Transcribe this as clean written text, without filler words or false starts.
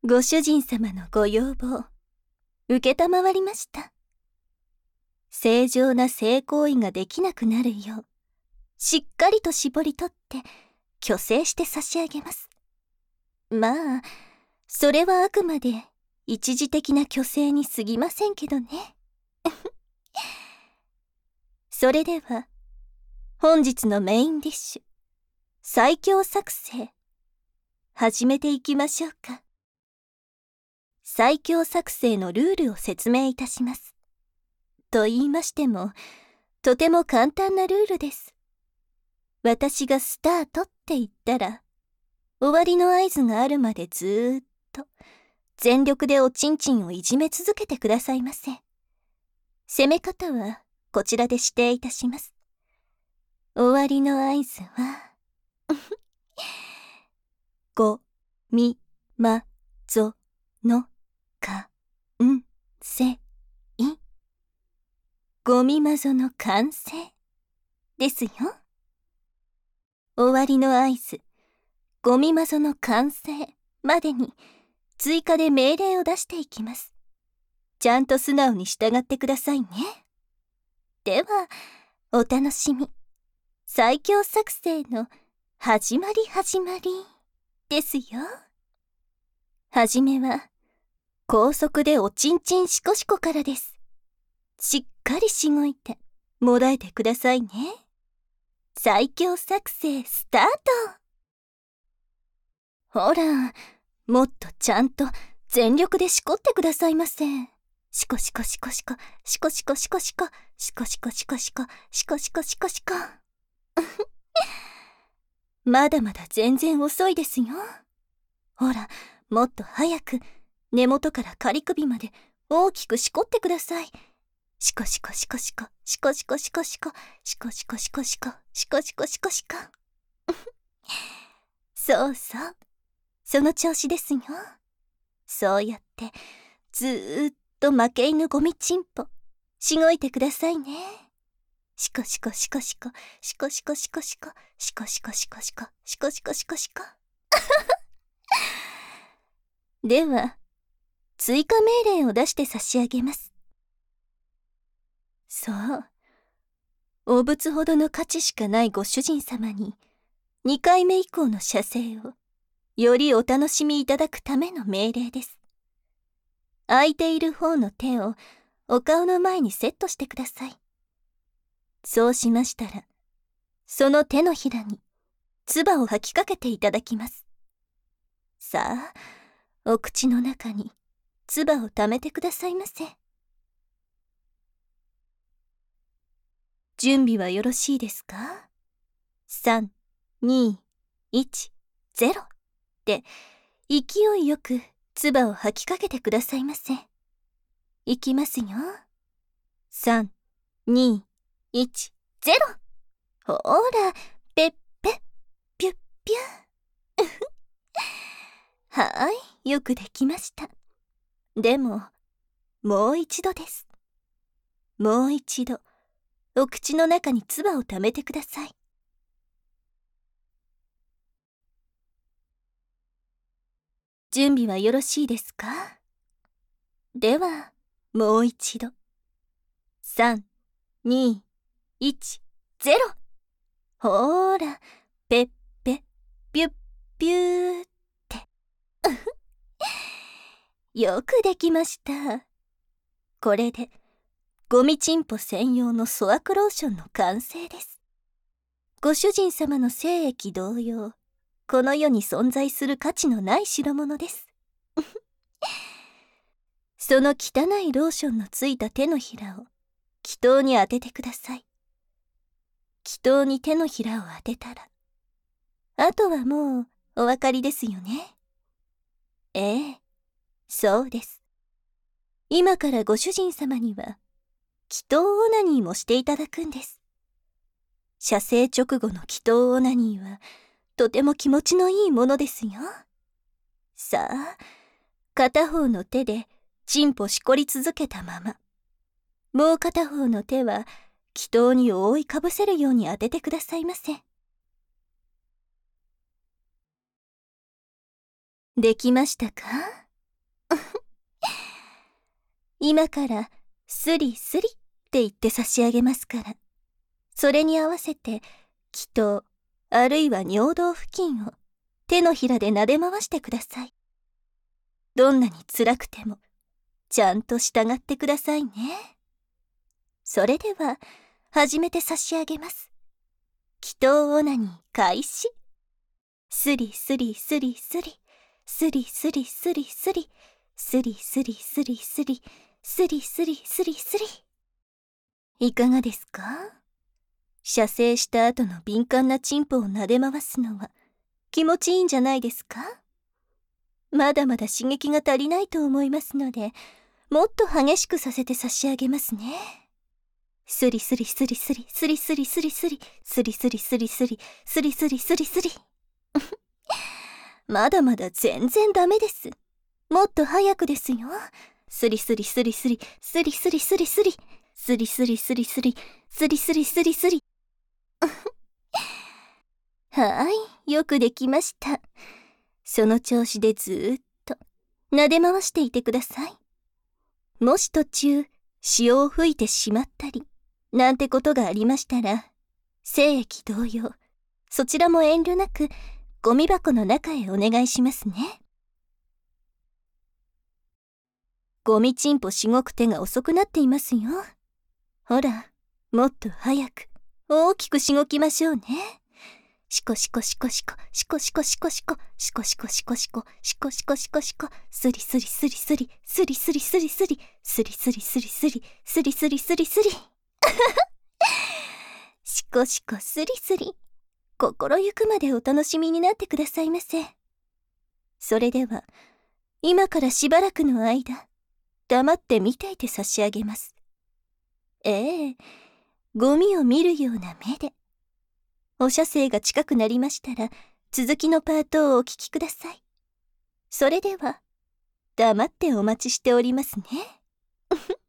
ご主人様のご要望、承りました。正常な性行為ができなくなるよう、しっかりと絞り取って、去勢して差し上げます。まあ、それはあくまで一時的な去勢に過ぎませんけどね。それでは、本日のメインディッシュ、最強作成、始めていきましょうか。最強作成のルールを説明いたします。と言いましても、とても簡単なルールです。私がスタートって言ったら、終わりの合図があるまでずーっと、全力でおちんちんをいじめ続けてくださいませ。攻め方は、こちらで指定いたします。終わりの合図は、ご、み、ま、ぞ、の、か、ん、せ、い。ごみまぞの完成ですよ。終わりの合図、ごみまぞの完成までに追加で命令を出していきます。ちゃんと素直に従ってくださいね。では、お楽しみ。最強作成の始まりですよ。はじめは、高速でおちんちんしこしこからです。しっかりしごいて、もらえてくださいね。最強作成スタート。ほら、もっとちゃんと全力でしこってくださいませ。しこしこしこしこ、しこしこしこしこ、しこしこしこしこ、しこしこしこしこ。まだまだ全然遅いですよ。ほら、もっと早く根元から仮首まで大きくしこってください。しこしこしこしこ、しこしこしこしこ、しこしこしこしこ、しこしこしこしこ。そうそう。その調子ですよ。そうやって、ずーっと負け犬ゴミチンポ、しごいてくださいね。しこしこしこしこ、しこしこしこしこ、しこしこしこしこ、しこしこしこしこ。では、追加命令を出して差し上げます。そう。お仏ほどの価値しかないご主人様に、2回目以降の射精を、よりお楽しみいただくための命令です。空いている方の手をお顔の前にセットしてください。そうしましたら、その手のひらに唾を吐きかけていただきます。さあ、お口の中に唾を溜めてくださいませ。準備はよろしいですか？ 3、2、1、0で勢いよく唾を吐きかけてくださいませ。いきますよ。3、2、1、0。ほーら、ぺっぺ、ぴゅっぴゅ。はーい、よくできました。でも、もう一度です。もう一度、お口の中に唾を溜めてください。準備はよろしいですか？では、もう一度。3、2、1、0。ほーら、ぺっぺ、ぴゅっぴゅーって。よくできました。これで、ゴミチンポ専用の粗悪ローションの完成です。ご主人様の精液同様、この世に存在する価値のない代物です。その汚いローションのついた手のひらを、気筒に当ててください。気筒に手のひらを当てたら、あとはもうお分かりですよね。ええ、そうです。今からご主人様には、気筒オナニーもしていただくんです。射精直後の気筒オナニーは、とても気持ちのいいものですよ。さあ、片方の手でチンポしこり続けたまま、もう片方の手は気筒に覆いかぶせるように当ててくださいませ。できましたか？ 今からスリスリって言って差し上げますから、それに合わせて気筒あるいは尿道付近を手のひらで撫で回してください。どんなに辛くてもちゃんと従ってくださいね。それでは始めて差し上げます。気筒オナニー開始。スリスリスリスリスリスリスリスリスリスリスリスリスリスリスリスリ。いかがですか？射精した後の敏感なチンポを撫で回すのは気持ちいいんじゃないですか？まだまだ刺激が足りないと思いますので、もっと激しくさせて差し上げますね。スリスリスリスリスリスリスリスリスリスリスリスリスリスリスリスリ。まだまだ全然ダメです。もっと早くですよ。スリスリスリスリスリスリスリスリスリスリスリスリスリスリスリスリ。はい、よくできました。その調子でずーっと撫で回していてください。もし途中潮を吹いてしまったりなんてことがありましたら、精液同様そちらも遠慮なくゴミ箱の中へお願いしますね。ゴミチンポしごく手が遅くなっていますよ。ほら、もっと早く大きくしごきましょうね。シコシコシコシコシコシコシコシコシコシコシコシコシコシコシコシコスリスリスリスリスリスリスリスリスリスリスリスリスリスリスリスリ。シコシコスリスリ、心ゆくまでお楽しみになってくださいませ。それでは今からしばらくの間黙って見ていて差し上げます。ゴミを見るような目で。お射精が近くなりましたら続きのパートをお聞きください。それでは黙ってお待ちしておりますね。